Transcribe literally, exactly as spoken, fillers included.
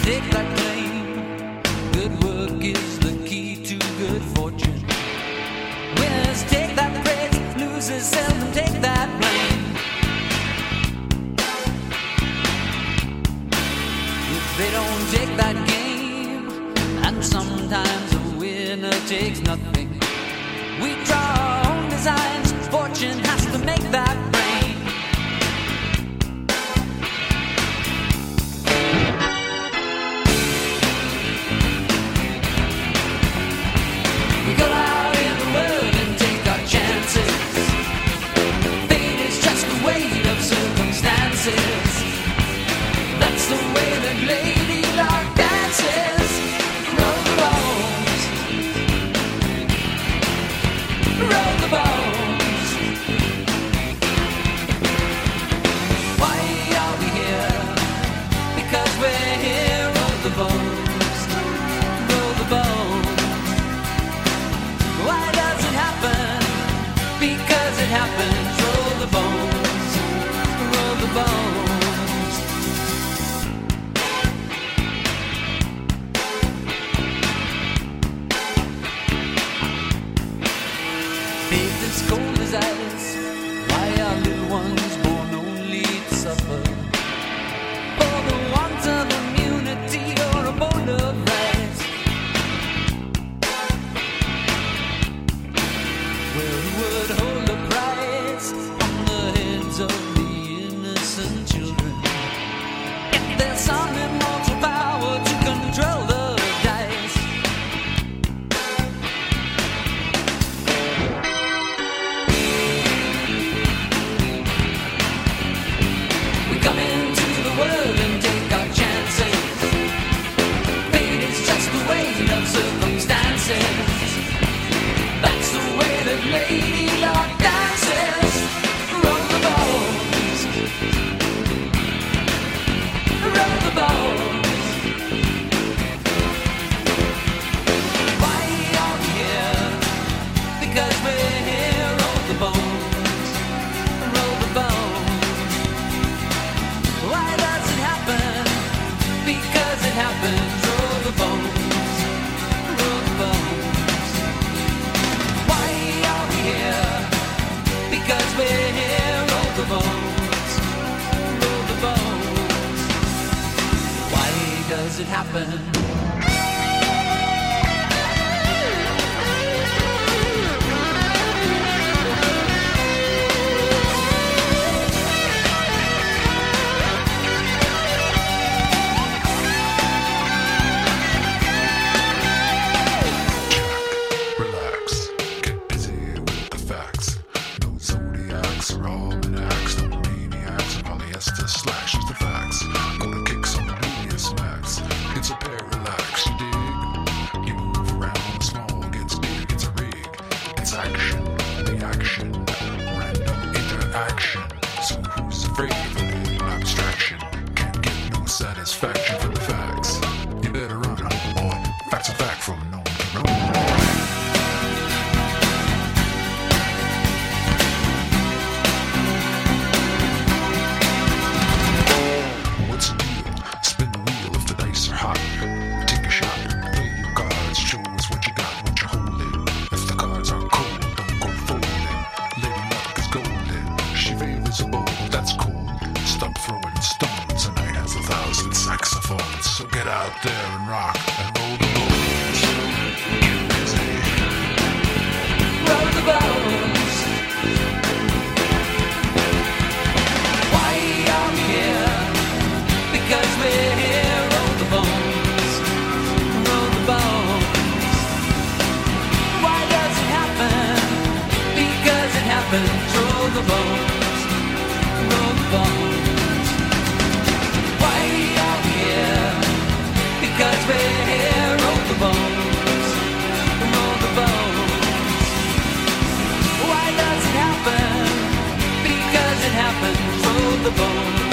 stake that claim. Good work is the key to good fortune. Winners take that praise, losers seldom take that blame. If they don't take that game, and sometimes a winner takes nothing, we draw our own designs, fortune has to make that rain. We go out in the world and take our chances. Fate is just the weight of circumstances. That's the way that Lady Luck dances. Roll the bones, roll the bones. Why are we here? Because we're here. Roll the bones, roll the bones. Why does it happen? Because it happens. Roll the bones, roll the bones. Faith is cold as ice. Why are little ones born only to suffer? For the want of immunity or a bowl of rice. Well, who would hold a price on the heads of the innocent children? If there's some immortal power to control the dice. We come into the world and take our chances. Fate is just the weight of circumstances. That's the way that Lady Luck dances. Roll the bones, roll the bones. Why are we here? Because we're here. Roll the bones, roll the bones. Why does it happen? Because it happens. Roll the bones, roll the bones. Why are we here? Because we're here. Roll the bones, roll the bones. Why does it happen? Relax, get busy with the facts. No zodiacs or almanacs, no maniacs or polyester slacks, just the facts. Gonna kick some media smacks. It's a parallax, you dig? You move around, the small gets big, it's a rig. It's action, reaction, random interaction. So who's afraid of a little abstraction? Can't get no satisfaction from the facts. You better run, boy. Facts are fact from no one to run. What's the deal? Spin the wheel if the dice are hot. Take a shot, play your cards, show us what you got, what you're holding. If the cards are cold, don't go folding. Lady Luck is golden, she favors a bowl, that's cool. Stop throwing stones, a night has a thousand saxophones. So get out there and rock and roll the bones. Get busy. Roll the bones. Why are we here? Because we're here. Roll the bones, roll the bones. Why does it happen? Because it happens. Roll the bones, roll the bones. Why are we here? Because we're here. Roll the bones, roll the bones. Why does it happen? Because it happens. Roll the bones.